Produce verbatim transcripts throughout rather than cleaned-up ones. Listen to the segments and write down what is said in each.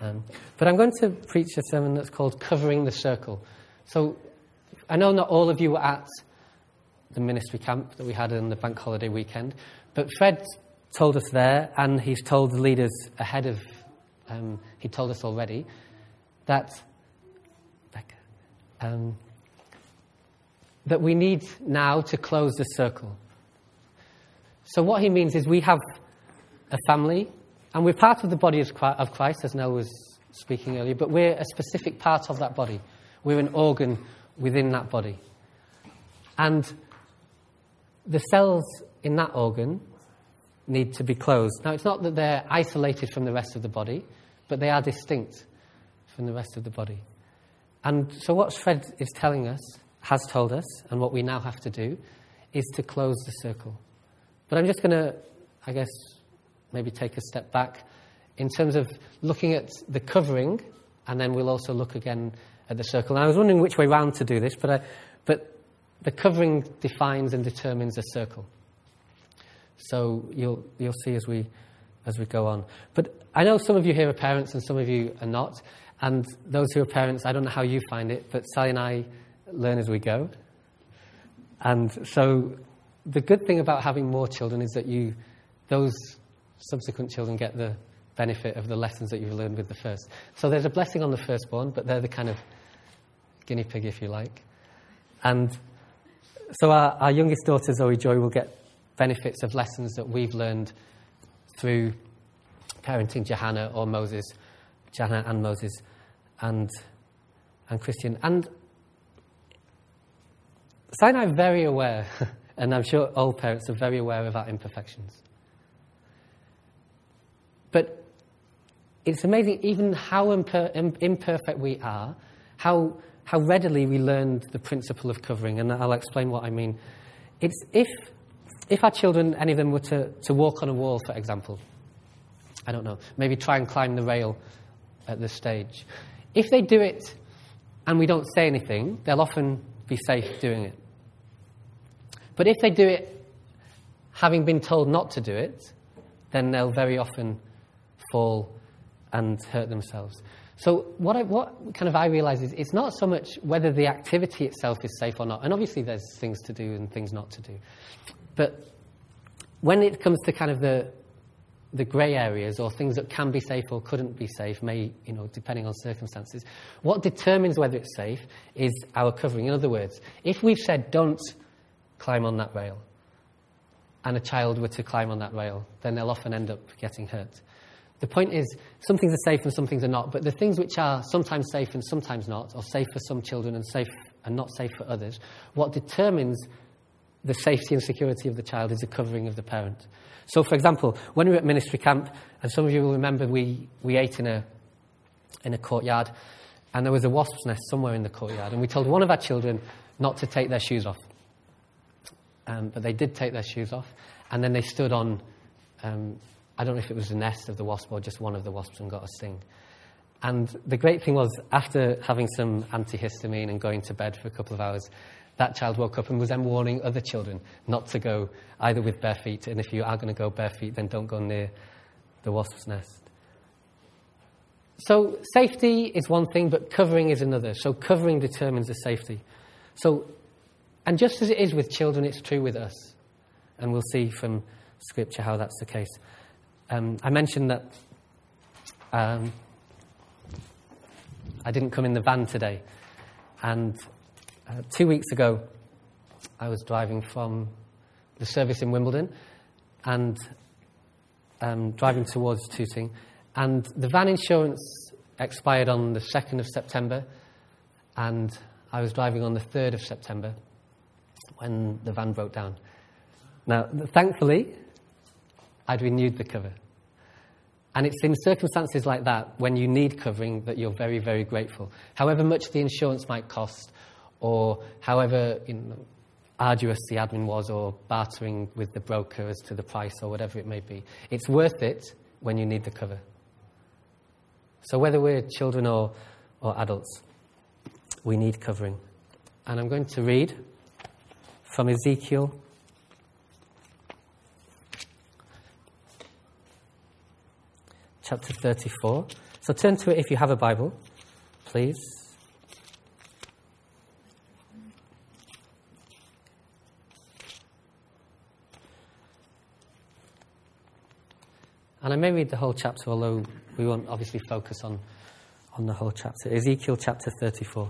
Um, but I'm going to preach a sermon that's called Covering the Circle. So I know not all of you were at the ministry camp that we had on the bank holiday weekend, but Fred told us there, and he's told the leaders ahead of, um, he told us already, that um, that we need now to close the circle. So what he means is we have a family, and we're part of the body of Christ, as Nell was speaking earlier, but we're a specific part of that body. We're an organ within that body. And the cells in that organ need to be closed. Now, it's not that they're isolated from the rest of the body, but they are distinct from the rest of the body. And so what Fred is telling us, has told us, and what we now have to do, is to close the circle. But I'm just going to, I guess, maybe take a step back in terms of looking at the covering, and then we'll also look again at the circle. And I was wondering which way round to do this, but I, but the covering defines and determines a circle. So you'll you'll see as we as we go on. But I know some of you here are parents and some of you are not. And those who are parents, I don't know how you find it, but Sally and I learn as we go. And so the good thing about having more children is that you, those subsequent children get the benefit of the lessons that you've learned with the first. So there's a blessing on the firstborn, but they're the kind of guinea pig, if you like. And so our, our youngest daughter, Zoe Joy, will get benefits of lessons that we've learned through parenting Johanna or Moses, Johanna and Moses, and and Christian. And Si and I are very aware, and I'm sure all parents are very aware of our imperfections. But it's amazing even how imper- imperfect we are, how how readily we learned the principle of covering, and I'll explain what I mean. It's if if our children, any of them, were to, to walk on a wall, for example, I don't know, maybe try and climb the rail at this stage. If they do it and we don't say anything, they'll often be safe doing it. But if they do it having been told not to do it, then they'll very often fall and hurt themselves. So what I, what kind of I realise is it's not so much whether the activity itself is safe or not. And obviously there's things to do and things not to do. But when it comes to kind of the the grey areas or things that can be safe or couldn't be safe, may, you know, depending on circumstances, what determines whether it's safe is our covering. In other words, if we've said don't climb on that rail and a child were to climb on that rail, then they'll often end up getting hurt. The point is, some things are safe and some things are not, but the things which are sometimes safe and sometimes not, or safe for some children and safe and not safe for others, what determines the safety and security of the child is the covering of the parent. So, for example, when we were at ministry camp, and some of you will remember we, we ate in a in a courtyard, and there was a wasp's nest somewhere in the courtyard, and we told one of our children not to take their shoes off. Um, but they did take their shoes off, and then they stood on, um, I don't know if it was the nest of the wasp or just one of the wasps, and got a sting. And the great thing was, after having some antihistamine and going to bed for a couple of hours, that child woke up and was then warning other children not to go either with bare feet, and if you are going to go bare feet, then don't go near the wasp's nest. So safety is one thing, but covering is another. So covering determines the safety. So, and just as it is with children, it's true with us. And we'll see from Scripture how that's the case. Um, I mentioned that um, I didn't come in the van today, and Uh, two weeks ago, I was driving from the service in Wimbledon and um, driving towards Tooting, and the van insurance expired on the second of September, and I was driving on the third of September when the van broke down. Now, thankfully, I'd renewed the cover. And it's in circumstances like that, when you need covering, that you're very, very grateful. However much the insurance might cost, or however, you know, arduous the admin was, or bartering with the broker as to the price, or whatever it may be. It's worth it when you need the cover. So whether we're children or, or adults, we need covering. And I'm going to read from Ezekiel chapter thirty-four. So turn to it if you have a Bible, please. And I may read the whole chapter, although we won't obviously focus on, on the whole chapter. Ezekiel chapter thirty-four.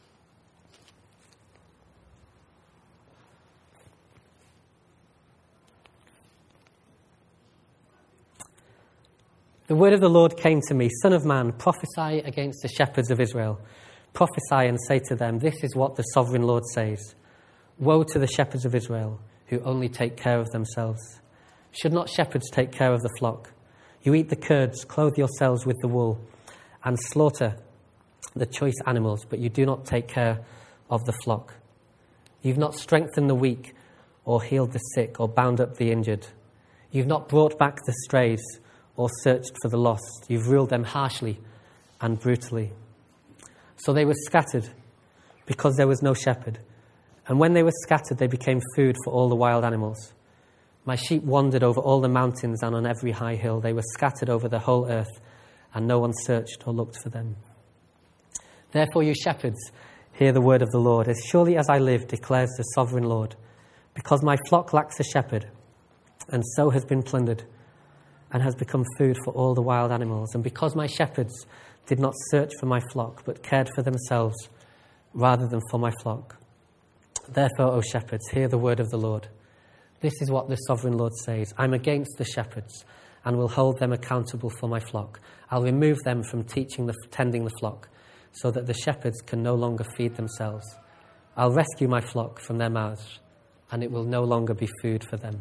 The word of the Lord came to me, Son of man, prophesy against the shepherds of Israel. Prophesy and say to them, this is what the sovereign Lord says. Woe to the shepherds of Israel, who only take care of themselves. Should not shepherds take care of the flock? You eat the curds, clothe yourselves with the wool, and slaughter the choice animals, but you do not take care of the flock. You've not strengthened the weak, or healed the sick, or bound up the injured. You've not brought back the strays, or searched for the lost. You've ruled them harshly and brutally. So they were scattered, because there was no shepherd. And when they were scattered, they became food for all the wild animals. My sheep wandered over all the mountains and on every high hill. They were scattered over the whole earth, and no one searched or looked for them. Therefore, you shepherds, hear the word of the Lord. As surely as I live, declares the sovereign Lord, because my flock lacks a shepherd, and so has been plundered, and has become food for all the wild animals, and because my shepherds did not search for my flock, but cared for themselves rather than for my flock. Therefore, O shepherds, hear the word of the Lord. This is what the sovereign Lord says. I'm against the shepherds, and will hold them accountable for my flock. I'll remove them from teaching the tending the flock, so that the shepherds can no longer feed themselves. I'll rescue my flock from their mouths, and it will no longer be food for them.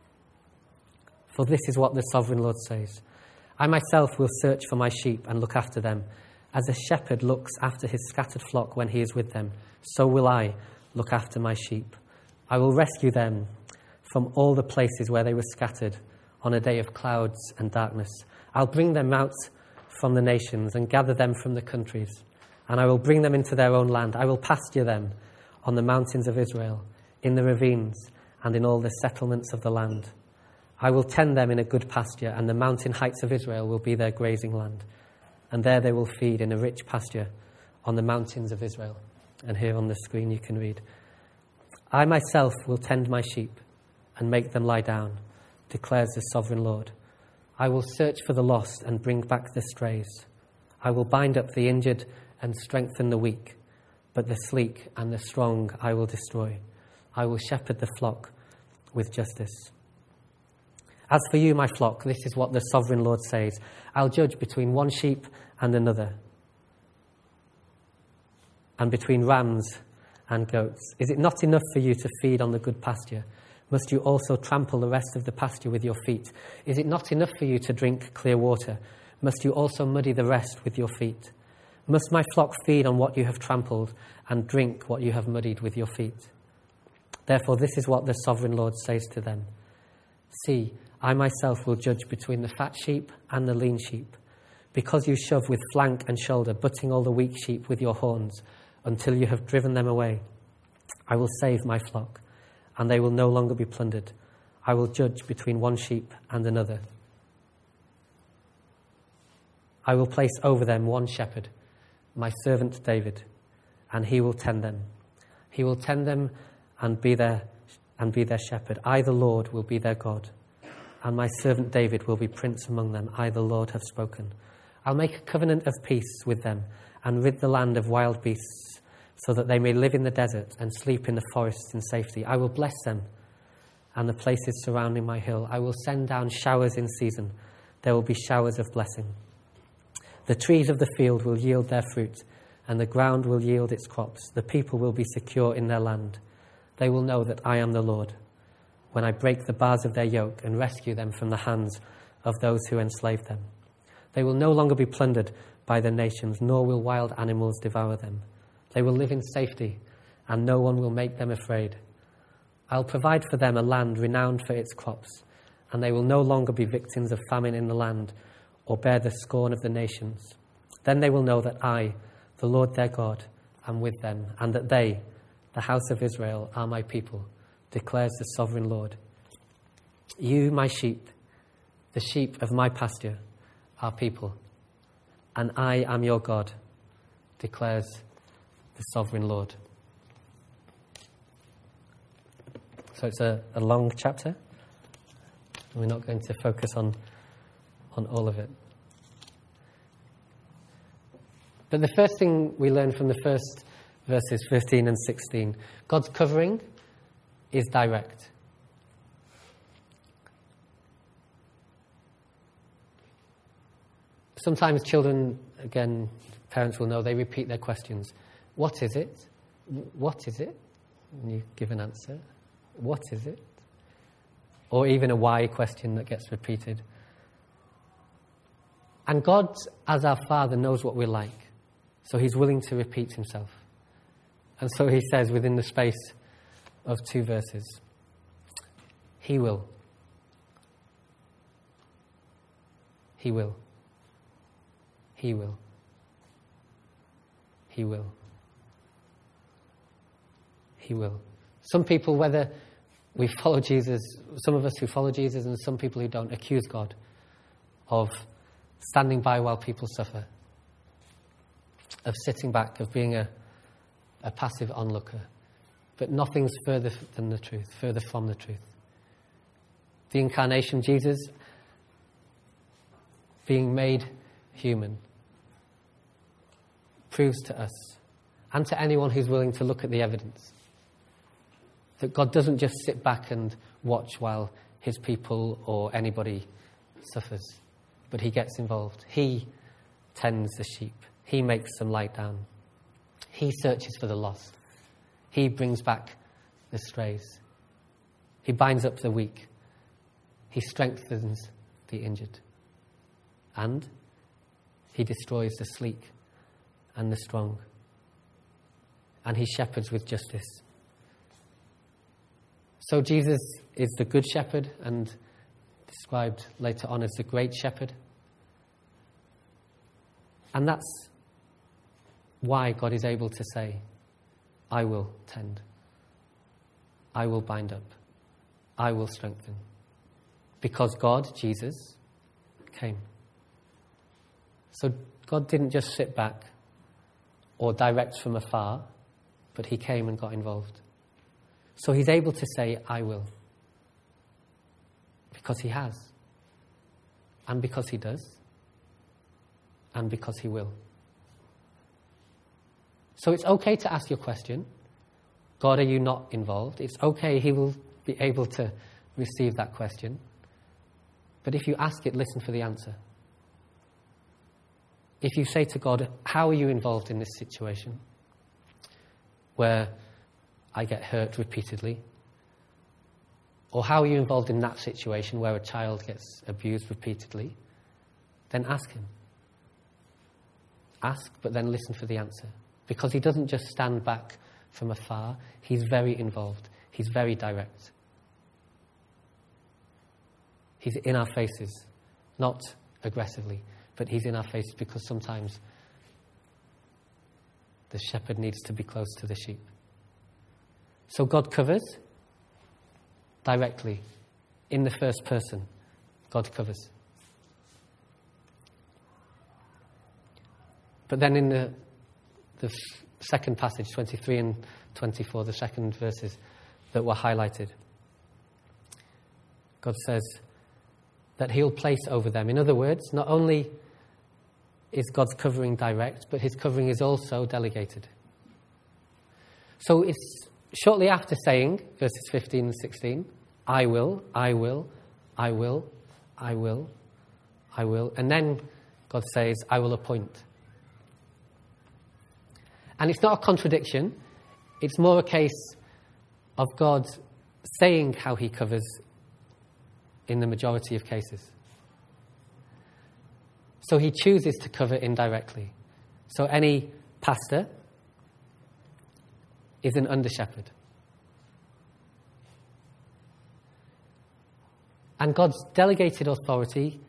For this is what the sovereign Lord says. I myself will search for my sheep and look after them. As a shepherd looks after his scattered flock when he is with them, so will I look after my sheep. I will rescue them from all the places where they were scattered on a day of clouds and darkness. I'll bring them out from the nations and gather them from the countries, and I will bring them into their own land. I will pasture them on the mountains of Israel, in the ravines, and in all the settlements of the land. I will tend them in a good pasture, and the mountain heights of Israel will be their grazing land. And there they will feed in a rich pasture on the mountains of Israel. And here on the screen you can read, I myself will tend my sheep and make them lie down, declares the sovereign Lord. I will search for the lost and bring back the strays. I will bind up the injured and strengthen the weak, but the sleek and the strong I will destroy. I will shepherd the flock with justice. As for you, my flock, this is what the sovereign Lord says. I'll judge between one sheep and another, and between rams and goats. Is it not enough for you to feed on the good pasture? Must you also trample the rest of the pasture with your feet? Is it not enough for you to drink clear water? Must you also muddy the rest with your feet? Must my flock feed on what you have trampled and drink what you have muddied with your feet? Therefore, this is what the sovereign Lord says to them. See, I myself will judge between the fat sheep and the lean sheep, because you shove with flank and shoulder, butting all the weak sheep with your horns, until you have driven them away. I will save my flock, and they will no longer be plundered. I will judge between one sheep and another. I will place over them one shepherd, my servant David, and he will tend them. He will tend them and be their and be their shepherd. I, the Lord, will be their God, and my servant David will be prince among them. I, the Lord, have spoken. I'll make a covenant of peace with them and rid the land of wild beasts, so that they may live in the desert and sleep in the forests in safety. I will bless them and the places surrounding my hill. I will send down showers in season. There will be showers of blessing. The trees of the field will yield their fruit, and the ground will yield its crops. The people will be secure in their land. They will know that I am the Lord, when I break the bars of their yoke and rescue them from the hands of those who enslave them. They will no longer be plundered by the nations, nor will wild animals devour them. They will live in safety, and no one will make them afraid. I'll provide for them a land renowned for its crops, and they will no longer be victims of famine in the land, or bear the scorn of the nations. Then they will know that I, the Lord their God, am with them, and that they, the house of Israel, are my people, declares the sovereign Lord. You, my sheep, the sheep of my pasture, our people. And I am your God, declares the sovereign Lord. So it's a, a long chapter. We're not going to focus on, on all of it. But the first thing we learn from the first verses fifteen and sixteen, God's covering is direct. Sometimes children, again, parents will know, they repeat their questions. What is it? What is it? And you give an answer. What is it? Or even a why question that gets repeated. And God, as our Father, knows what we're like. So he's willing to repeat himself. And so he says within the space of two verses, he will. He will. He will. He will. He will. Some people, whether we follow Jesus, some of us who follow Jesus and some people who don't, accuse God of standing by while people suffer, of sitting back, of being a, a passive onlooker. But nothing's further than the truth, further from the truth. The incarnation, Jesus being made human, proves to us, and to anyone who's willing to look at the evidence, that God doesn't just sit back and watch while his people or anybody suffers, but he gets involved. He tends the sheep. He makes them lie down. He searches for the lost. He brings back the strays. He binds up the weak. He strengthens the injured. And he destroys the sleek and the strong. And he shepherds with justice. So Jesus is the good shepherd and described later on as the great shepherd. And that's why God is able to say, I will tend. I will bind up. I will strengthen. Because God, Jesus, came. So God didn't just sit back or direct from afar, but he came and got involved. So he's able to say, I will. Because he has. And because he does. And because he will. So it's okay to ask your question. God, are you not involved? It's okay, he will be able to receive that question. But if you ask it, listen for the answer. If you say to God, how are you involved in this situation where I get hurt repeatedly? Or how are you involved in that situation where a child gets abused repeatedly? Then ask him. Ask, but then listen for the answer. Because he doesn't just stand back from afar. He's very involved. He's very direct. He's in our faces, not aggressively, but he's in our faces because sometimes the shepherd needs to be close to the sheep. So God covers directly. In the first person, God covers. But then in the the second passage, twenty-three and twenty-four, the second verses that were highlighted, God says that he'll place over them. In other words, not only is God's covering direct, but his covering is also delegated. So it's shortly after saying, verses fifteen and sixteen, I will, I will, I will, I will, I will. And then God says, I will appoint. And it's not a contradiction. It's more a case of God saying how he covers in the majority of cases. So he chooses to cover indirectly. So any pastor is an under-shepherd. And God's delegated authority,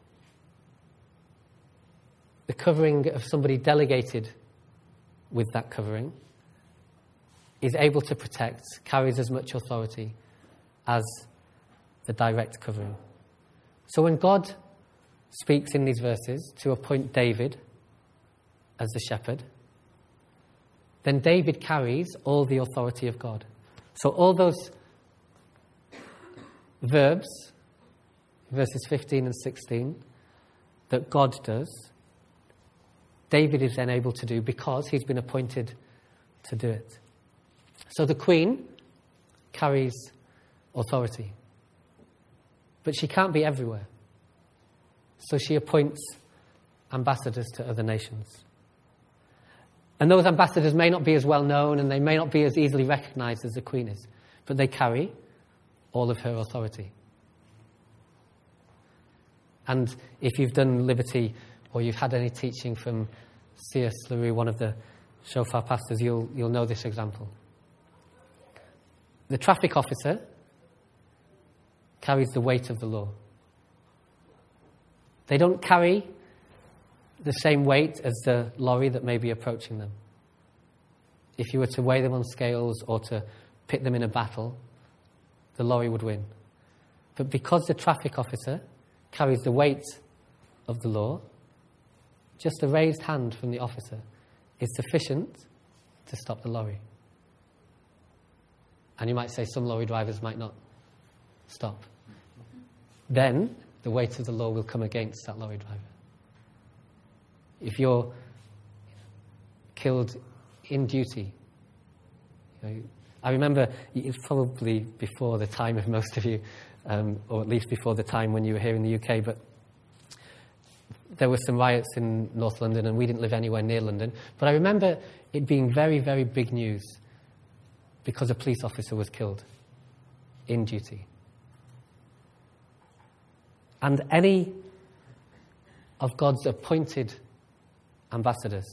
the covering of somebody delegated with that covering, is able to protect, carries as much authority as the direct covering. So when God speaks in these verses to appoint David as the shepherd, then David carries all the authority of God. So all those verbs, verses fifteen and sixteen, that God does, David is then able to do because he's been appointed to do it. So the queen carries authority, but she can't be everywhere. So she appoints ambassadors to other nations. And those ambassadors may not be as well known and they may not be as easily recognized as the queen is, but they carry all of her authority. And if you've done Liberty or you've had any teaching from C S LaRue, one of the Shofar pastors, you'll, you'll know this example. The traffic officer carries the weight of the law. They don't carry the same weight as the lorry that may be approaching them. If you were to weigh them on scales or to pit them in a battle, the lorry would win. But because the traffic officer carries the weight of the law, just a raised hand from the officer is sufficient to stop the lorry. And you might say some lorry drivers might not stop. Then the weight of the law will come against that lorry driver. If you're killed in duty, you know, I remember it's probably before the time of most of you, um, or at least before the time when you were here in the U K, but there were some riots in North London and we didn't live anywhere near London. But I remember it being very, very big news because a police officer was killed in duty. And any of God's appointed ambassadors,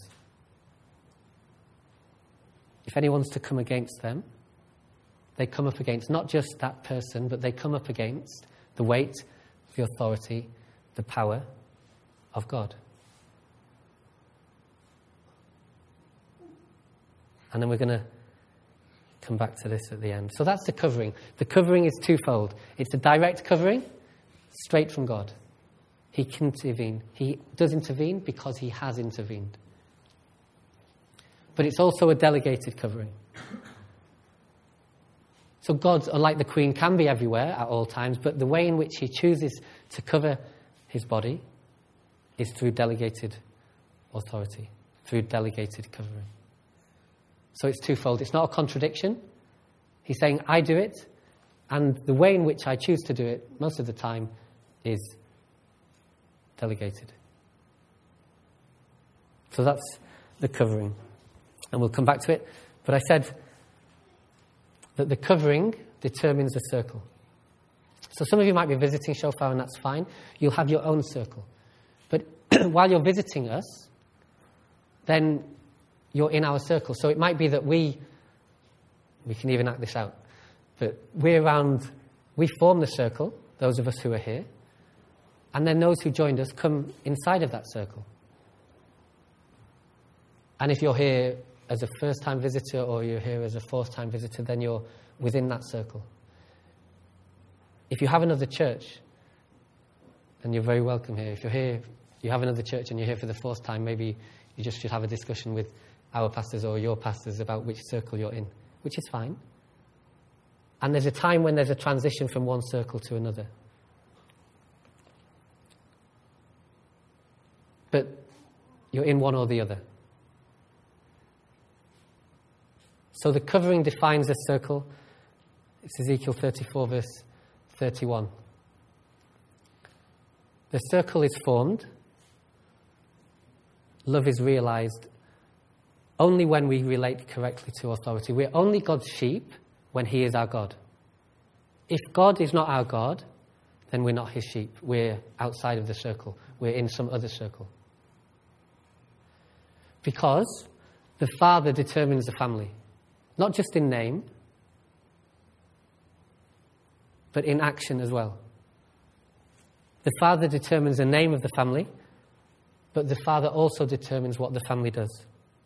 if anyone's to come against them, they come up against not just that person, but they come up against the weight, the authority, the power of God. And then we're going to come back to this at the end. So that's the covering. The covering is twofold. It's a direct covering, straight from God. He can intervene. He does intervene because he has intervened. But it's also a delegated covering. So God, unlike the Queen, can be everywhere at all times, but the way in which he chooses to cover his body is through delegated authority, through delegated covering. So it's twofold. It's not a contradiction. He's saying, I do it, and the way in which I choose to do it, most of the time, is delegated. So that's the covering. And we'll come back to it. But I said that the covering determines the circle. So some of you might be visiting Shofar, and that's fine. You'll have your own circle. But while you're visiting us, then you're in our circle. So it might be that we, we can even act this out, but we're around, we form the circle, those of us who are here, and then those who joined us come inside of that circle. And if you're here as a first-time visitor or you're here as a fourth-time visitor, then you're within that circle. If you have another church, then you're very welcome here. If you're here, you have another church and you're here for the fourth time, maybe you just should have a discussion with our pastors or your pastors about which circle you're in, which is fine. And there's a time when there's a transition from one circle to another. But you're in one or the other. So the covering defines a circle. It's Ezekiel thirty-four, verse thirty-one. The circle is formed. Love is realized only when we relate correctly to authority. We're only God's sheep when he is our God. If God is not our God, then we're not his sheep. We're outside of the circle. We're in some other circle. Because the Father determines the family. Not just in name, but in action as well. The Father determines the name of the family, but the Father also determines what the family does.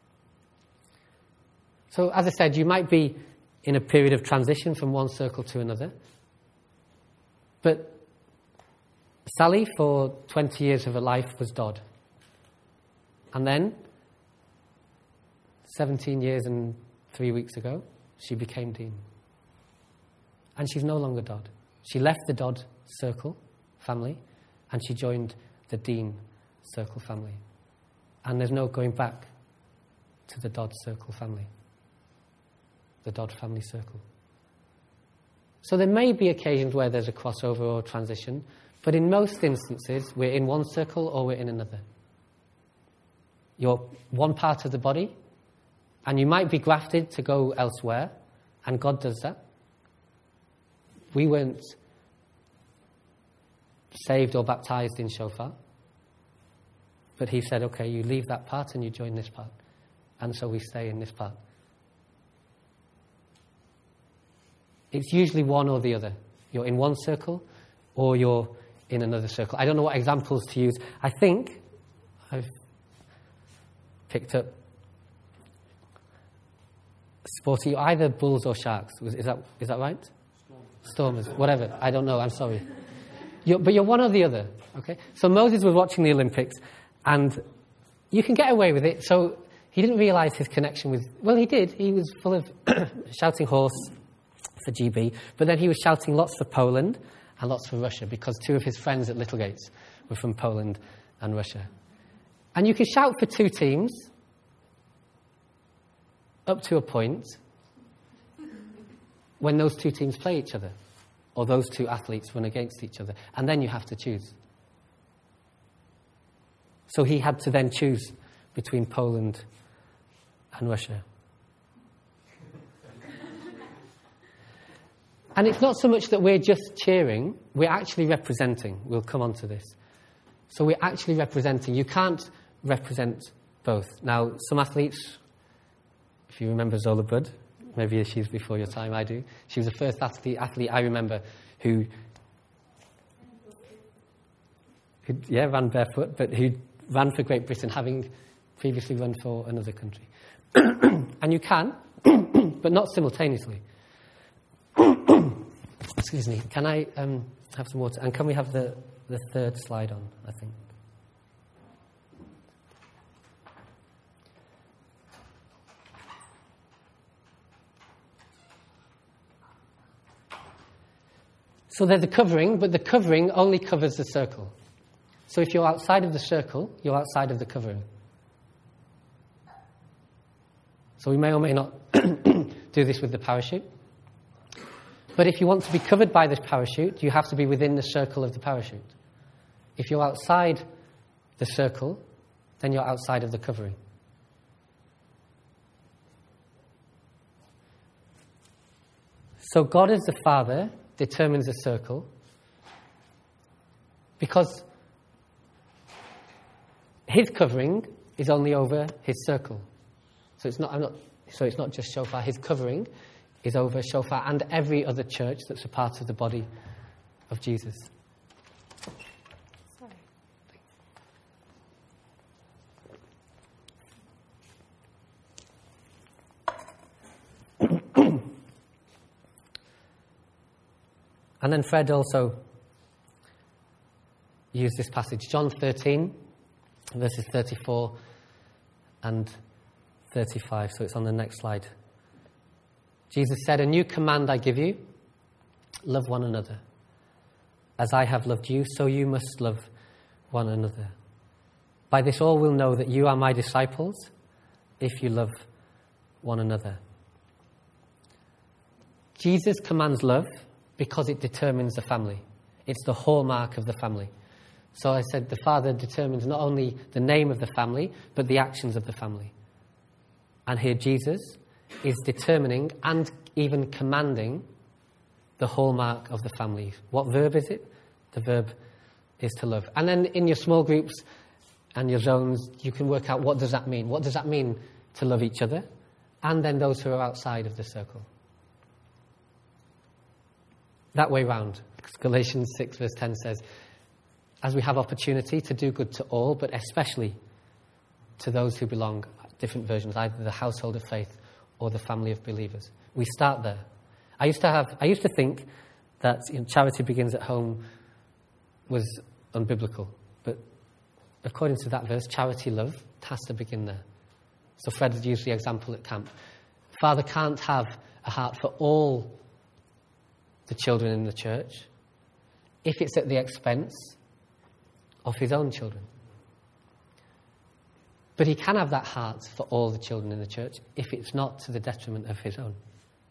So, as I said, you might be in a period of transition from one circle to another, but Sally, for twenty years of her life, was Dodd. And then, seventeen years and three weeks ago, she became Dean. And she's no longer Dodd. She left the Dodd Circle family and she joined the Dean Circle family. And there's no going back to the Dodd Circle family, the Dodd family circle. So there may be occasions where there's a crossover or transition, but in most instances, we're in one circle or we're in another. You're one part of the body, and you might be grafted to go elsewhere, and God does that. We weren't saved or baptized in Shofar, but he said, okay, you leave that part and you join this part. And so we stay in this part. It's usually one or the other. You're in one circle or you're in another circle. I don't know what examples to use. I think I've picked up sporty, either bulls or sharks. Is that is that right? Stormers, whatever. I don't know. I'm sorry. You're, but you're one or the other. Okay. So Moses was watching the Olympics, and you can get away with it. So he didn't realise his connection with. Well, he did. He was full of shouting horse for G B, but then he was shouting lots for Poland and lots for Russia because two of his friends at Littlegates were from Poland and Russia. And you can shout for two teams up to a point when those two teams play each other or those two athletes run against each other, and then you have to choose. So he had to then choose between Poland and Russia. And it's not so much that we're just cheering, we're actually representing. We'll come on to this. So we're actually representing. You can't represent both. Now, some athletes, if you remember Zola Budd, maybe she's before your time, I do. She was the first athlete, athlete I remember who, who, yeah, ran barefoot, but who ran for Great Britain, having previously run for another country. And you can, but not simultaneously. Excuse me. Can I um, have some water? And can we have the, the third slide on, I think? So there's a covering, but the covering only covers the circle. So if you're outside of the circle, you're outside of the covering. So we may or may not do this with the parachute. But if you want to be covered by this parachute, you have to be within the circle of the parachute. If you're outside the circle, then you're outside of the covering. So God as the Father determines the circle because his covering is only over his circle. So it's not, I'm not, so it's not just Shofar. His covering is over Shofar and every other church that's a part of the body of Jesus. Sorry. And then Fred also used this passage, John thirteen, verses thirty-four and thirty-five. So it's on the next slide. Jesus said, "A new command I give you, love one another. As I have loved you, so you must love one another. By this all will know that you are my disciples, if you love one another." Jesus commands love because it determines the family. It's the hallmark of the family. So I said the Father determines not only the name of the family, but the actions of the family. And here Jesus is determining and even commanding the hallmark of the family. What verb is it? The verb is to love. And then in your small groups and your zones, you can work out what does that mean. What does that mean to love each other? And then those who are outside of the circle. That way round. Galatians six verse ten says, as we have opportunity to do good to all, but especially to those who belong, different versions, either the household of faith or the family of believers. We start there. I used to have, I used to think that you know, charity begins at home was unbiblical. But according to that verse, charity love has to begin there. So Fred had used the example at camp. Father can't have a heart for all the children in the church if it's at the expense of his own children. But he can have that heart for all the children in the church if it's not to the detriment of his own.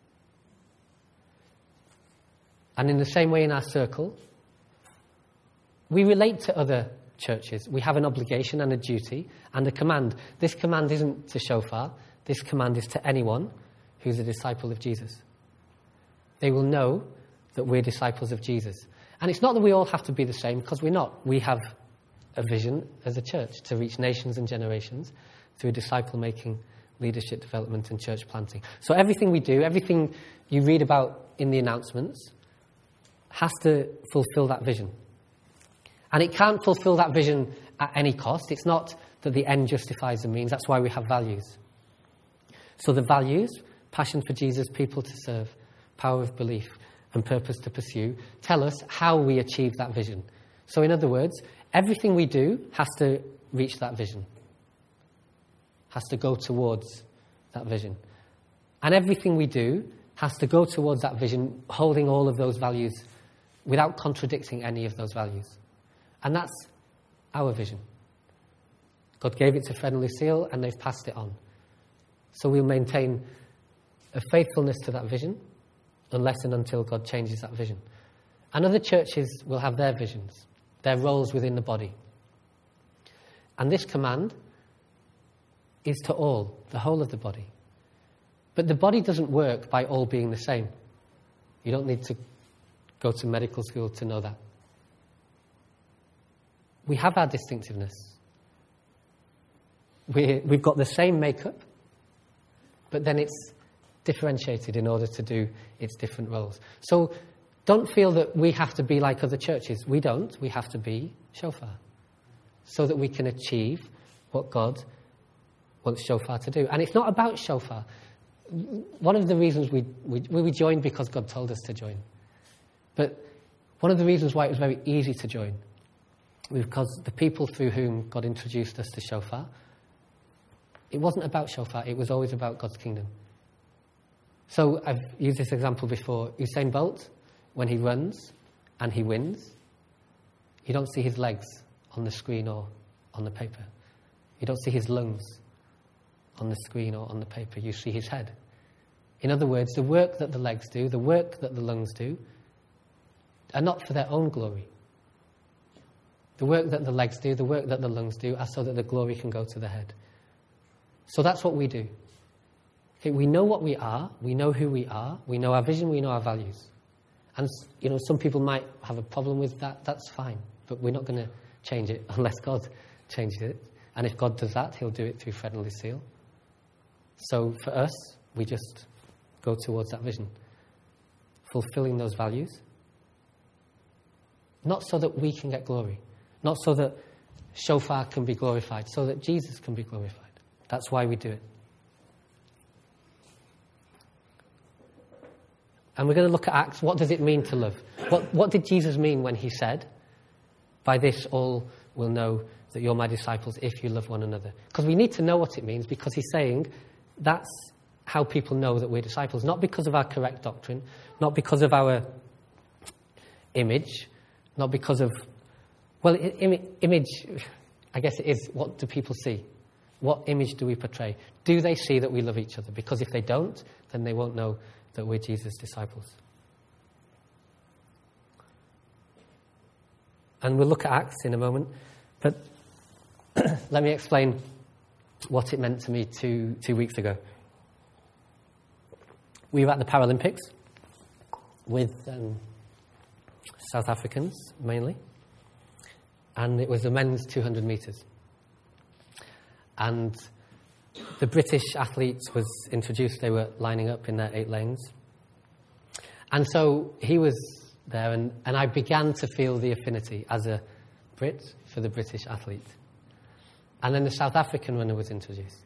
And in the same way in our circle, we relate to other churches. We have an obligation and a duty and a command. This command isn't to Shofar. This command is to anyone who's a disciple of Jesus. They will know that we're disciples of Jesus. And it's not that we all have to be the same, because we're not. We have a vision as a church to reach nations and generations through disciple-making, leadership development and church planting. So everything we do, everything you read about in the announcements, has to fulfill that vision. And it can't fulfill that vision at any cost. It's not that the end justifies the means. That's why we have values. So the values, passion for Jesus, people to serve, power of belief, and purpose to pursue, tell us how we achieve that vision. So in other words, everything we do has to reach that vision, has to go towards that vision. And everything we do has to go towards that vision, holding all of those values without contradicting any of those values. And that's our vision. God gave it to Fred and Lucille, and they've passed it on. So we'll maintain a faithfulness to that vision unless and until God changes that vision. And other churches will have their visions, their roles within the body. And this command is to all, the whole of the body. But the body doesn't work by all being the same. You don't need to go to medical school to know that. We have our distinctiveness. We, we've got the same makeup, but then it's differentiated in order to do its different roles. So don't feel that we have to be like other churches. We don't. We have to be Shofar so that we can achieve what God wants Shofar to do. And it's not about Shofar. One of the reasons we, we, we joined because God told us to join. But one of the reasons why it was very easy to join was because the people through whom God introduced us to Shofar, it wasn't about Shofar, it was always about God's kingdom. So I've used this example before. Usain Bolt, when he runs and he wins, you don't see his legs on the screen or on the paper. You don't see his lungs on the screen or on the paper. You see his head. In other words, the work that the legs do, the work that the lungs do, are not for their own glory. The work that the legs do, the work that the lungs do, are so that the glory can go to the head. So that's what we do. Okay, we know what we are, we know who we are, we know our vision, we know our values. And, you know, some people might have a problem with that, that's fine. But we're not going to change it unless God changes it. And if God does that, he'll do it through Fred and Lucille. So for us, we just go towards that vision, fulfilling those values. Not so that we can get glory, not so that Shofar can be glorified, so that Jesus can be glorified. That's why we do it. And we're going to look at Acts. What does it mean to love? What, what did Jesus mean when he said, by this all will know that you're my disciples if you love one another? Because we need to know what it means, because he's saying that's how people know that we're disciples. Not because of our correct doctrine, not because of our image, not because of, well, Im- image, I guess it is, what do people see? What image do we portray? Do they see that we love each other? Because if they don't, then they won't know that we're Jesus' disciples. And we'll look at Acts in a moment, but let me explain what it meant to me two, two weeks ago. We were at the Paralympics with um, South Africans, mainly, and it was the men's two hundred metres. And the British athletes was introduced. They were lining up in their eight lanes. And so he was there, and, and I began to feel the affinity as a Brit for the British athlete. And then the South African runner was introduced.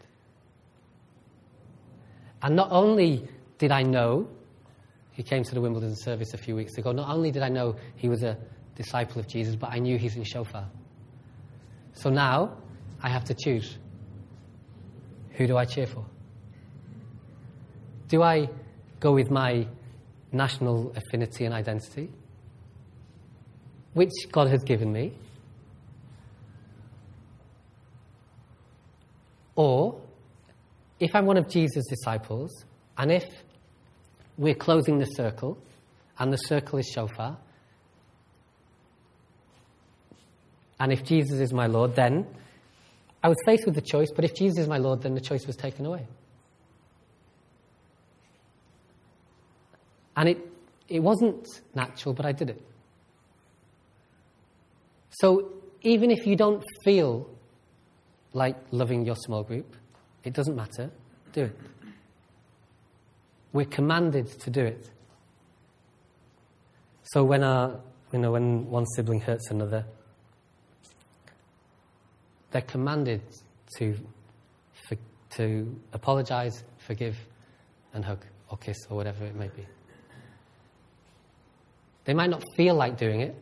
And not only did I know, he came to the Wimbledon service a few weeks ago, not only did I know he was a disciple of Jesus, but I knew he's in shofar. So now I have to choose. Who do I cheer for? Do I go with my national affinity and identity, which God has given me? Or, if I'm one of Jesus' disciples, and if we're closing the circle, and the circle is shofar, and if Jesus is my Lord, then I was faced with the choice, but if Jesus is my Lord, then the choice was taken away. And it, it wasn't natural, but I did it. So even if you don't feel like loving your small group, it doesn't matter, do it. We're commanded to do it. So when our, you know, when one sibling hurts another, they're commanded to for, to apologize, forgive, and hug, or kiss, or whatever it may be. They might not feel like doing it.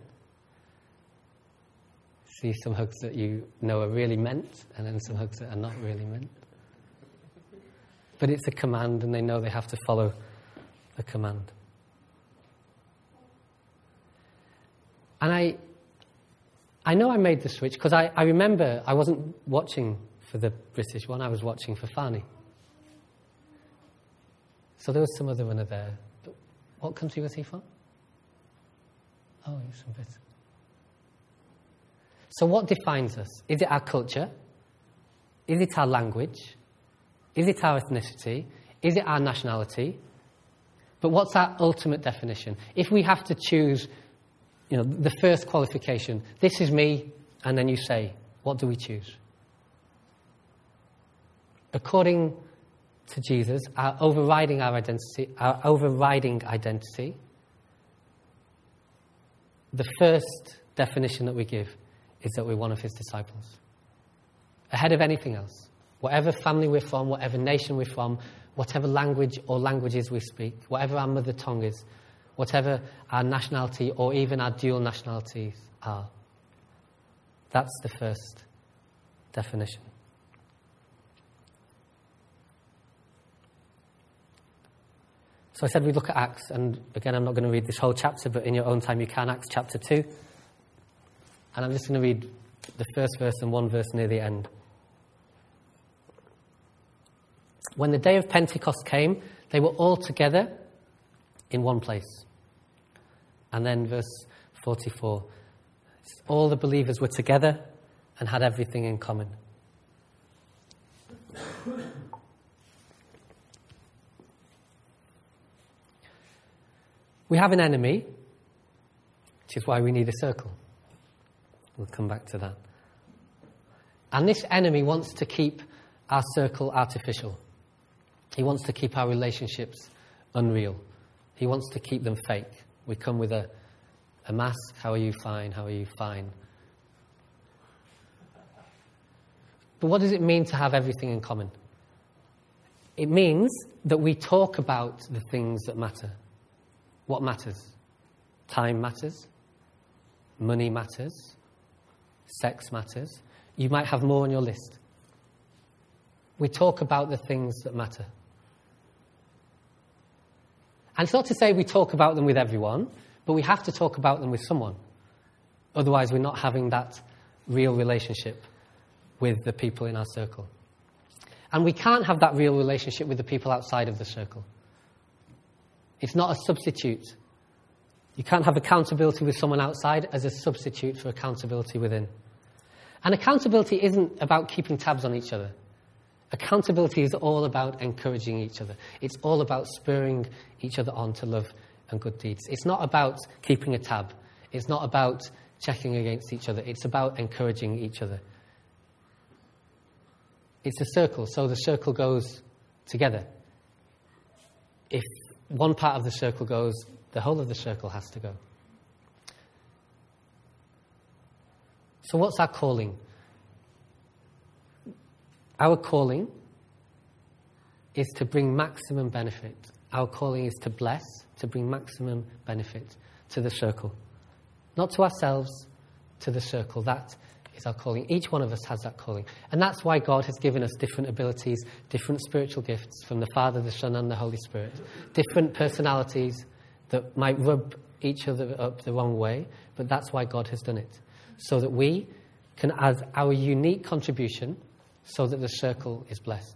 See some hugs that you know are really meant, and then some hugs that are not really meant. But it's a command, and they know they have to follow the command. And I I know I made the switch, because I, I remember I wasn't watching for the British one, I was watching for Fani. So there was some other runner there. But what country was he from? Oh, he was from Britain. So what defines us? Is it our culture? Is it our language? Is it our ethnicity? Is it our nationality? But what's our ultimate definition? If we have to choose, you know, the first qualification, this is me, and then you say, what do we choose? According to Jesus, our overriding our identity, our overriding identity, the first definition that we give is that we're one of his disciples. Ahead of anything else. Whatever family we're from, whatever nation we're from, whatever language or languages we speak, whatever our mother tongue is, whatever our nationality or even our dual nationalities are. That's the first definition. So I said we'd look at Acts, and again, I'm not going to read this whole chapter, but in your own time you can, Acts chapter two. And I'm just going to read the first verse and one verse near the end. When the day of Pentecost came, they were all together in one place. And then verse forty-four, all the believers were together and had everything in common. We have an enemy, which is why we need a circle. We'll come back to that. And this enemy wants to keep our circle artificial. He wants to keep our relationships unreal. He wants to keep them fake. We come with a, a mask. How are you? Fine. How are you? Fine. But what does it mean to have everything in common? It means that we talk about the things that matter. What matters? Time matters. Money matters. Sex matters. You might have more on your list. We talk about the things that matter. And it's not to say we talk about them with everyone, but we have to talk about them with someone. Otherwise, we're not having that real relationship with the people in our circle. And we can't have that real relationship with the people outside of the circle. It's not a substitute. You can't have accountability with someone outside as a substitute for accountability within. And accountability isn't about keeping tabs on each other. Accountability is all about encouraging each other. It's all about spurring each other on to love and good deeds. It's not about keeping a tab. It's not about checking against each other. It's about encouraging each other. It's a circle, so the circle goes together. If one part of the circle goes, the whole of the circle has to go. So what's our calling? Our calling is to bring maximum benefit. Our calling is to bless, to bring maximum benefit to the circle. Not to ourselves, to the circle. That is our calling. Each one of us has that calling. And that's why God has given us different abilities, different spiritual gifts from the Father, the Son, and the Holy Spirit. Different personalities that might rub each other up the wrong way, but that's why God has done it. So that we can add our unique contribution so that the circle is blessed.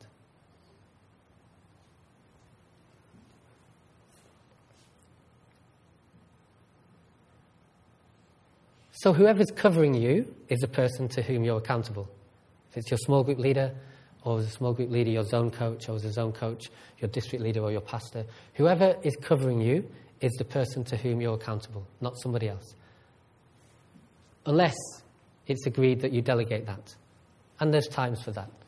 So whoever's covering you is the person to whom you're accountable. If it's your small group leader, or as a small group leader, your zone coach, or as a zone coach, your district leader or your pastor, whoever is covering you is the person to whom you're accountable, not somebody else. Unless it's agreed that you delegate that. And there's times for that.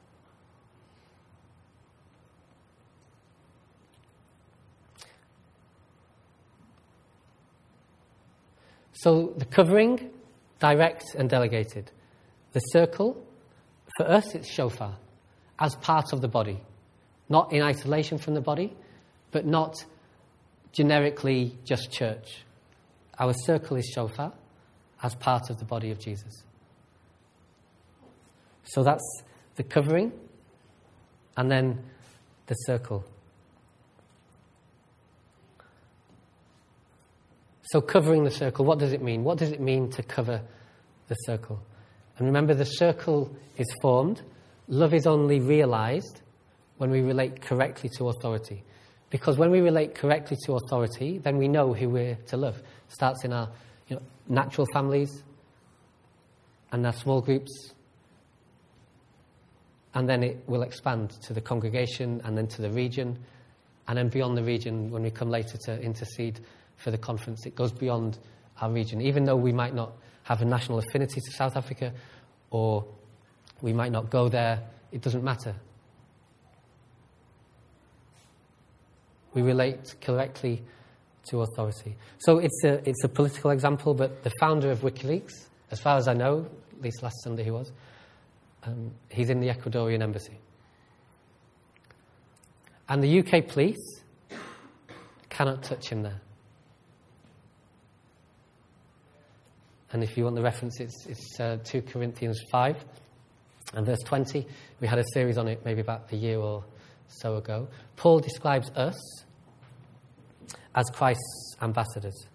So the covering, direct and delegated. The circle, for us it's shofar, as part of the body. Not in isolation from the body, but not generically just church. Our circle is shofar, as part of the body of Jesus. So that's the covering, and then the circle. So covering the circle, what does it mean? What does it mean to cover the circle? And remember, the circle is formed. Love is only realized when we relate correctly to authority. Because when we relate correctly to authority, then we know who we're to love. It starts in our you know, natural families and our small groups. And then it will expand to the congregation and then to the region. And then beyond the region, when we come later to intercede for the conference, it goes beyond our region. Even though we might not have a national affinity to South Africa, or we might not go there, it doesn't matter. We relate correctly to authority. So it's a, it's a political example, but the founder of WikiLeaks, as far as I know, at least last Sunday he was, um, he's in the Ecuadorian embassy. And the U K police cannot touch him there. And if you want the reference, it's, it's uh, two Corinthians five and verse twenty. We had a series on it maybe about a year or so ago. Paul describes us as Christ's ambassadors.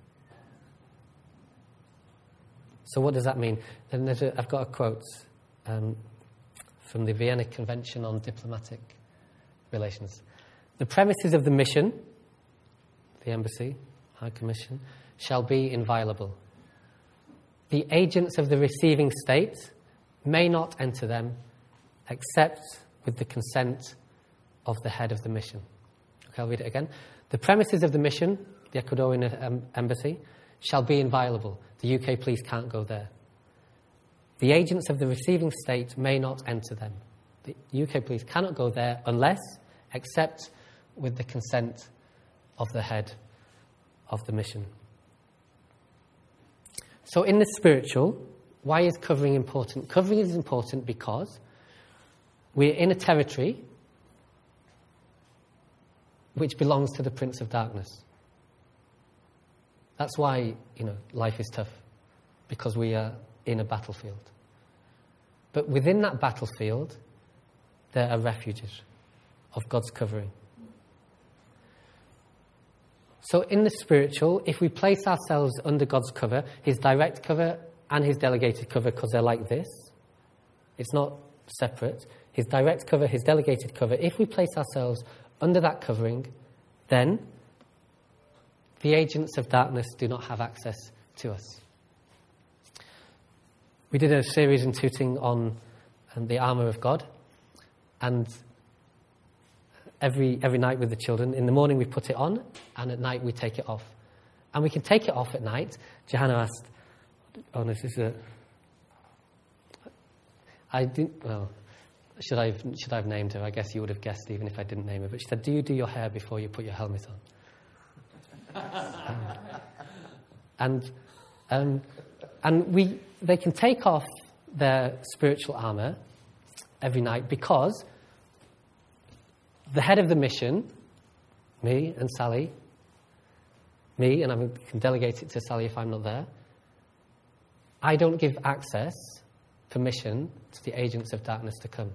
So what does that mean? And there's a, I've got a quote um, from the Vienna Convention on Diplomatic Relations. The premises of the mission, the embassy, High Commission, shall be inviolable. The agents of the receiving state may not enter them except with the consent of the head of the mission. Okay, I'll read it again. The premises of the mission, the Ecuadorian um, embassy, shall be inviolable. The U K police can't go there. The agents of the receiving state may not enter them. The U K police cannot go there unless, except with the consent of the head of the mission. So in the spiritual, why is covering important? Covering is important because we're in a territory which belongs to the Prince of Darkness. That's why, you know, life is tough, because we are in a battlefield. But within that battlefield, there are refuges of God's covering. So in the spiritual, if we place ourselves under God's cover, his direct cover and his delegated cover, because they're like this, it's not separate, his direct cover, his delegated cover, if we place ourselves under that covering, then the agents of darkness do not have access to us. We did a series in Tooting on um, the armour of God, and Every every night with the children. In the morning we put it on, and at night we take it off. And we can take it off at night. Johanna asked, oh, this is a... I didn't... Well, should I, have, should I have named her? I guess you would have guessed even if I didn't name her. But she said, do you do your hair before you put your helmet on? um, and um, and we they can take off their spiritual armour every night because the head of the mission, me and Sally, me, and I can delegate it to Sally if I'm not there, I don't give access, permission, to the agents of darkness to come.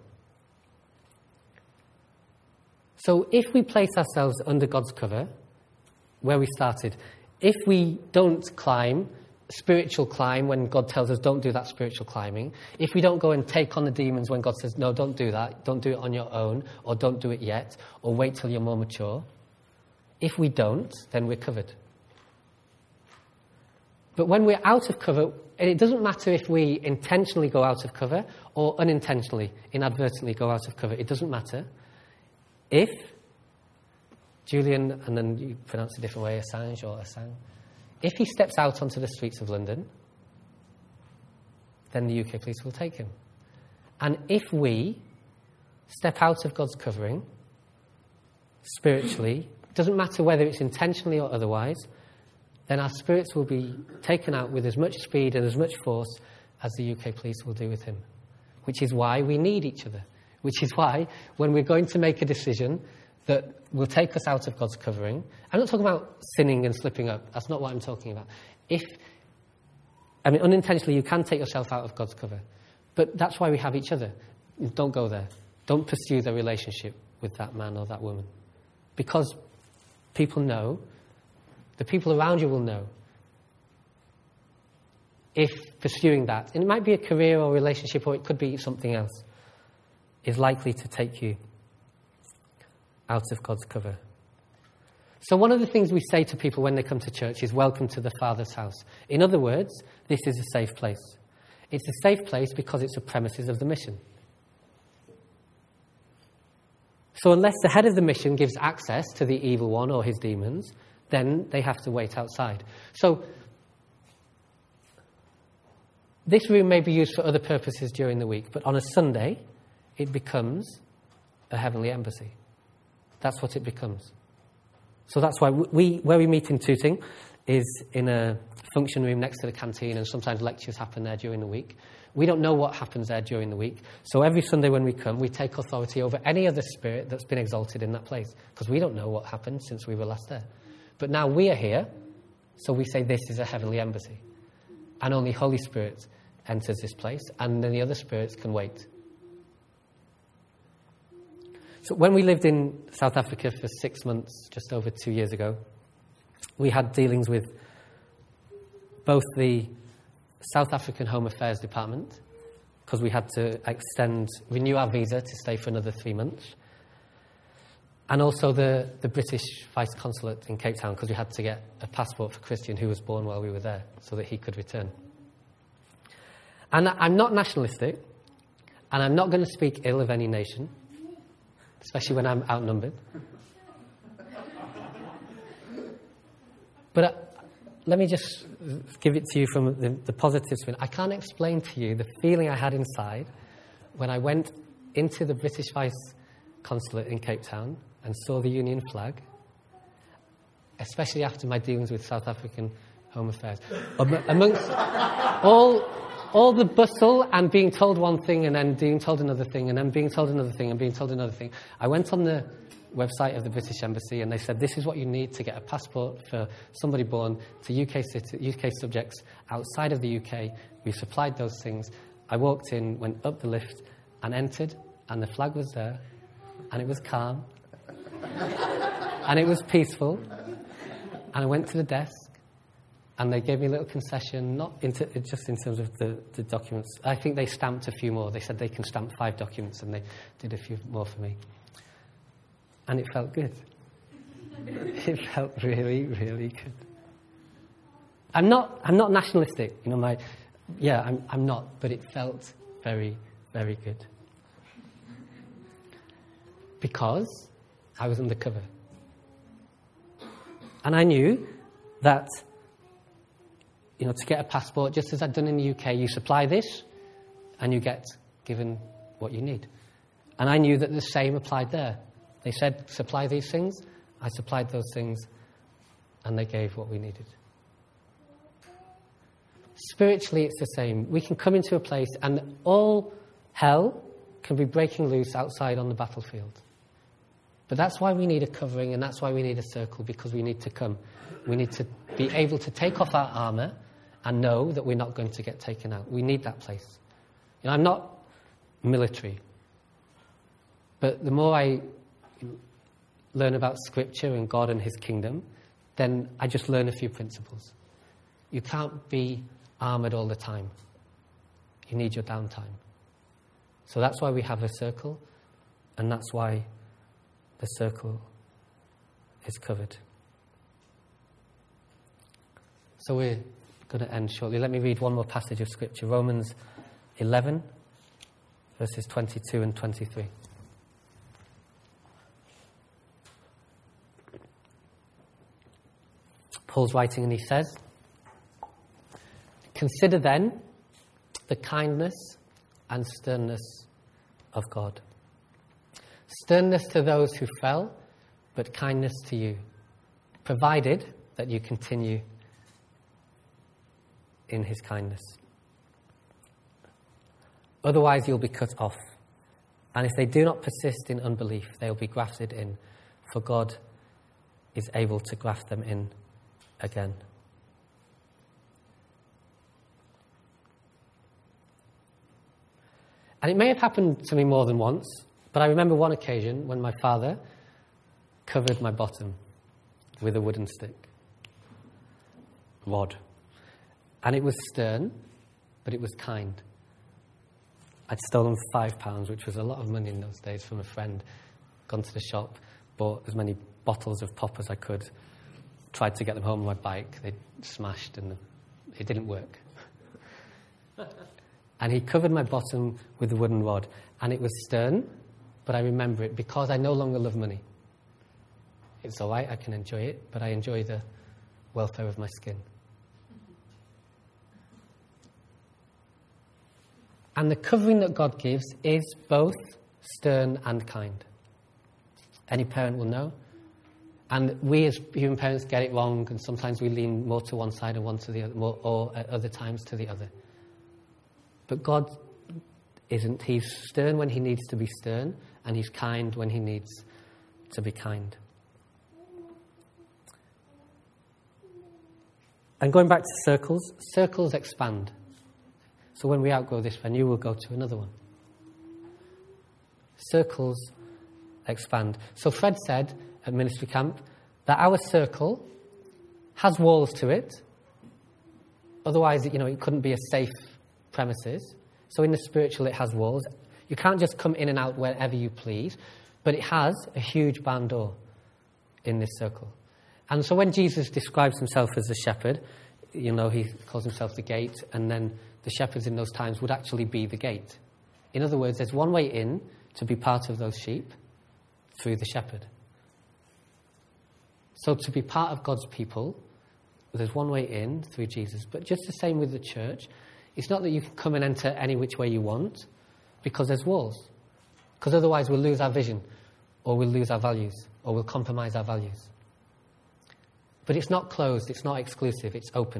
So if we place ourselves under God's cover, where we started, if we don't climb, spiritual climb, when God tells us don't do that spiritual climbing, if we don't go and take on the demons when God says, no, don't do that, don't do it on your own, or don't do it yet, or wait till you're more mature, if we don't, then we're covered. But when we're out of cover, and it doesn't matter if we intentionally go out of cover or unintentionally, inadvertently go out of cover, it doesn't matter. If Julian, and then you pronounce it a different way, Assange or Assange, if he steps out onto the streets of London, then the U K police will take him. And if we step out of God's covering, spiritually, doesn't matter whether it's intentionally or otherwise, then our spirits will be taken out with as much speed and as much force as the U K police will do with him. Which is why we need each other. Which is why, when we're going to make a decision that will take us out of God's covering, I'm not talking about sinning and slipping up. That's not what I'm talking about. If, I mean, unintentionally, you can take yourself out of God's cover. But that's why we have each other. Don't go there. Don't pursue the relationship with that man or that woman. Because people know, the people around you will know, if pursuing that, and it might be a career or relationship, or it could be something else, is likely to take you out of God's cover. So one of the things we say to people when they come to church is, welcome to the Father's house. In other words, this is a safe place. It's a safe place because it's the premises of the mission. So unless the head of the mission gives access to the evil one or his demons, then they have to wait outside. So this room may be used for other purposes during the week, but on a Sunday, it becomes a heavenly embassy. That's what it becomes. So that's why we, where we meet in Tooting is in a function room next to the canteen, and sometimes lectures happen there during the week. We don't know what happens there during the week. So every Sunday when we come, we take authority over any other spirit that's been exalted in that place, because we don't know what happened since we were last there. But now we are here, so we say this is a heavenly embassy. And only Holy Spirit enters this place, and then the other spirits can wait. So when we lived in South Africa for six months, just over two years ago, we had dealings with both the South African Home Affairs Department, because we had to extend, renew our visa to stay for another three months, and also the, the British Vice Consulate in Cape Town, because we had to get a passport for Christian, who was born while we were there, so that he could return. And I'm not nationalistic, and I'm not going to speak ill of any nation, especially when I'm outnumbered. But uh, let me just give it to you from the, the positive spin. I can't explain to you the feeling I had inside when I went into the British Vice Consulate in Cape Town and saw the Union flag, especially after my dealings with South African Home Affairs. Amongst all... All the bustle and being told one thing and then being told another thing and then being told another thing and being told another thing. I went on the website of the British Embassy and they said, this is what you need to get a passport for somebody born to U K citi- U K subjects outside of the U K. We supplied those things. I walked in, went up the lift and entered, and the flag was there, and it was calm, and it was peaceful, and I went to the desk. And they gave me a little concession, not into, just in terms of the, the documents. I think they stamped a few more. They said they can stamp five documents, and they did a few more for me. And it felt good. It felt really, really good. I'm not, I'm not nationalistic, you know. My, yeah, I'm, I'm not, but it felt very, very good because I was undercover, and I knew that. You know, to get a passport, just as I'd done in the U K, you supply this and you get given what you need. And I knew that the same applied there. They said, supply these things. I supplied those things and they gave what we needed. Spiritually, it's the same. We can come into a place and all hell can be breaking loose outside on the battlefield. But that's why we need a covering, and that's why we need a circle, because we need to come. We need to be able to take off our armour and know that we're not going to get taken out. We need that place. You know, I'm not military, but the more I learn about Scripture and God and His kingdom, then I just learn a few principles. You can't be armoured all the time. You need your downtime. So that's why we have a circle, and that's why the circle is covered. So we're going to end shortly. Let me read one more passage of Scripture. Romans eleven, verses twenty-two and twenty-three. Paul's writing and he says, "Consider then the kindness and sternness of God. Sternness to those who fell, but kindness to you, provided that you continue in His kindness. Otherwise you'll be cut off. And if they do not persist in unbelief, they'll be grafted in, for God is able to graft them in again." And it may have happened to me more than once, but I remember one occasion when my father covered my bottom with a wooden stick. Rod. And it was stern, but it was kind. I'd stolen five pounds, which was a lot of money in those days, from a friend. Gone to the shop, bought as many bottles of pop as I could, tried to get them home on my bike. They smashed and it didn't work. And he covered my bottom with a wooden rod. And it was stern, but I remember it because I no longer love money. It's all right, I can enjoy it, but I enjoy the welfare of my skin. And the covering that God gives is both stern and kind. Any parent will know. And we as human parents get it wrong, and sometimes we lean more to one side and one to the other, more, or at other times to the other. But God isn't. He's stern when He needs to be stern, and He's kind when He needs to be kind. And going back to circles, circles expand. So when we outgrow this venue, we'll go to another one. Circles expand. So Fred said at ministry camp that our circle has walls to it. Otherwise, you know, it couldn't be a safe premises. So in the spiritual, it has walls. You can't just come in and out wherever you please, but it has a huge barn door in this circle. And so when Jesus describes Himself as the shepherd, you know, He calls Himself the gate, and then the shepherds in those times would actually be the gate. In other words, there's one way in to be part of those sheep, through the shepherd. So to be part of God's people, there's one way in, through Jesus. But just the same with the church. It's not that you can come and enter any which way you want, because there's walls. Because otherwise we'll lose our vision, or we'll lose our values, or we'll compromise our values. But it's not closed, it's not exclusive, it's open.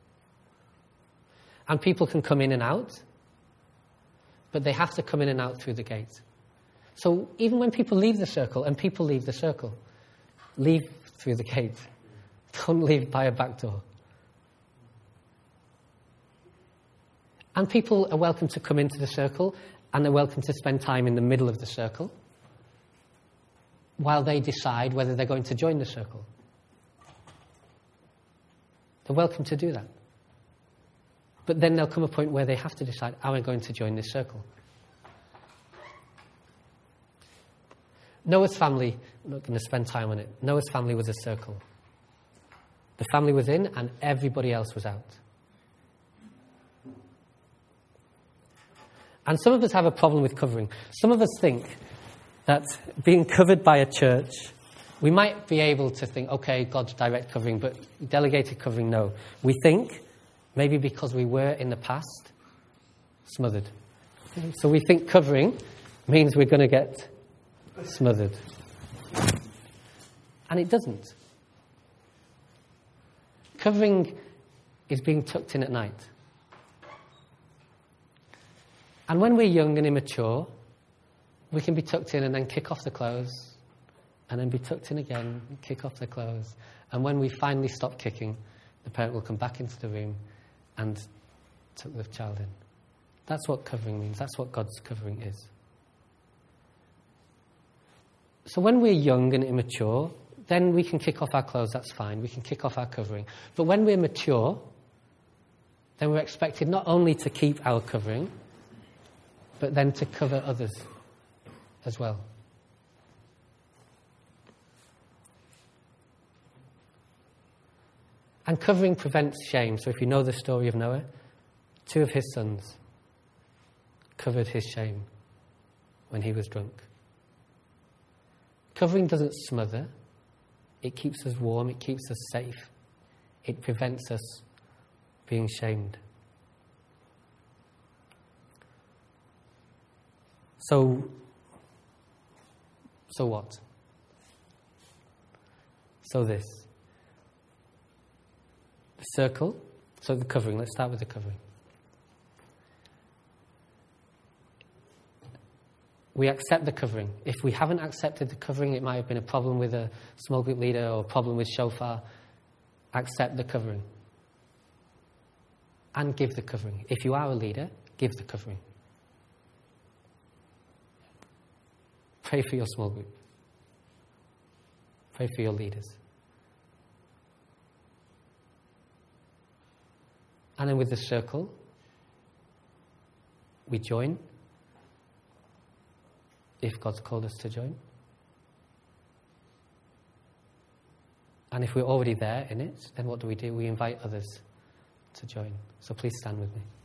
And people can come in and out, but they have to come in and out through the gate. So even when people leave the circle, and people leave the circle, leave through the gate. Don't leave by a back door. And people are welcome to come into the circle, and they're welcome to spend time in the middle of the circle while they decide whether they're going to join the circle. They're welcome to do that. But then there'll come a point where they have to decide, am I going to join this circle? Noah's family, I'm not going to spend time on it. Noah's family was a circle. The family was in and everybody else was out. And some of us have a problem with covering. Some of us think that being covered by a church, we might be able to think, okay, God's direct covering, but delegated covering, no. We think, maybe because we were in the past, smothered. So we think covering means we're going to get smothered. And it doesn't. Covering is being tucked in at night. And when we're young and immature, we can be tucked in and then kick off the clothes, and then be tucked in again, kick off the clothes. And when we finally stop kicking, the parent will come back into the room and took the child in. That's what covering means. That's what God's covering is. So when we're young and immature, then we can kick off our clothes, that's fine. We can kick off our covering. But when we're mature, then we're expected not only to keep our covering, but then to cover others as well. And covering prevents shame. So if you know the story of Noah, two of his sons covered his shame when he was drunk. Covering doesn't smother. It keeps us warm. It keeps us safe. It prevents us being shamed. So, so what? So this. The circle. So the covering. Let's start with the covering. We accept the covering. If we haven't accepted the covering, it might have been a problem with a small group leader or a problem with shofar. Accept the covering. And give the covering. If you are a leader, give the covering. Pray for your small group. Pray for your leaders. And then with the circle, we join. If God's called us to join. And if we're already there in it, then what do we do? We invite others to join. So please stand with me.